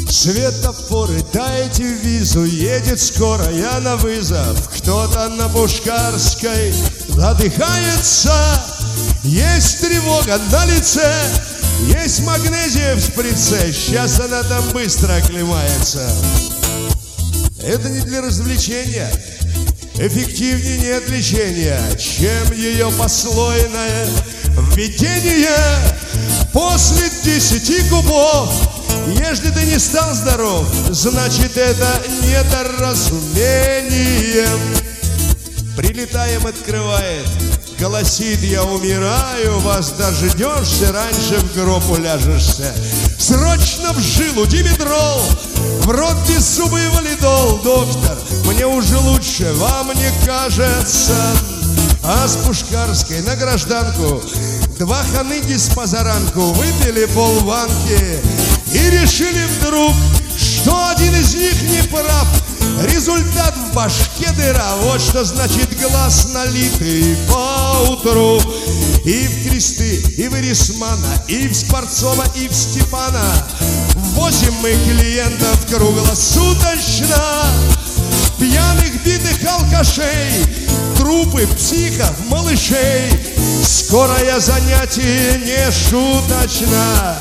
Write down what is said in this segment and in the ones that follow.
Светофоры, дайте визу, едет скорая на вызов. Кто-то на Пушкарской задыхается. Есть тревога на лице, есть магнезия в шприце. Сейчас она там быстро оклемается. Это не для развлечения, эффективнее нет лечения, чем ее послойное введение. После 10 кубов, если ты не стал здоров, значит это недоразумение. Прилетаем, открывает, голосит: я умираю, вас дождешься, раньше в гроб уляжешься. Срочно в жилу димедрол, в рот беззубый валидол. Доктор, мне уже лучше, вам не кажется? А с Пушкарской на гражданку 2 ханыги с позаранку выпили полбанки и решили вдруг, что один из них не прав. Результат в башке дыра, вот что значит глаз налитый поутру. И в Кресты, и в Эрисмана, и в Скворцова, и в Степана возим мы клиентов круглосуточно. Пьяных, битых алкашей, трупы психов, малышей. Скорое занятие не шуточно.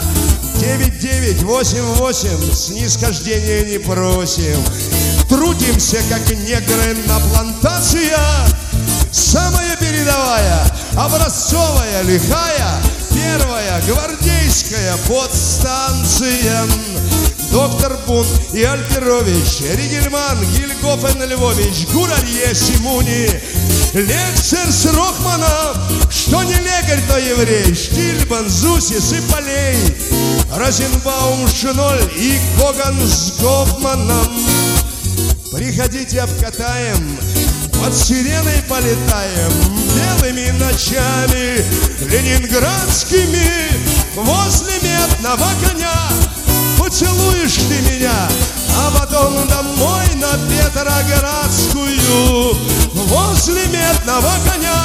9988, снисхождения не просим. Трудимся, как негры на плантациях. Самая передовая, образцовая, лихая, первая гвардейская подстанция. Доктор Бун и Альперович, Ригельман, Гильгофен Львович, Гурарье, Симуни. Лекцер с Рохманом, что не лекарь, то еврей. Штильбан, Зусис и Полей, Розенбаум, Шиноль и Коган с Гофманом. Приходите, обкатаем, под сиреной полетаем, белыми ночами ленинградскими. Возле медного коня поцелуешь ты меня, а потом домой на Петроградскую. Возле медного коня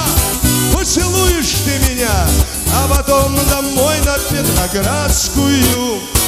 поцелуешь ты меня, а потом домой на Петроградскую.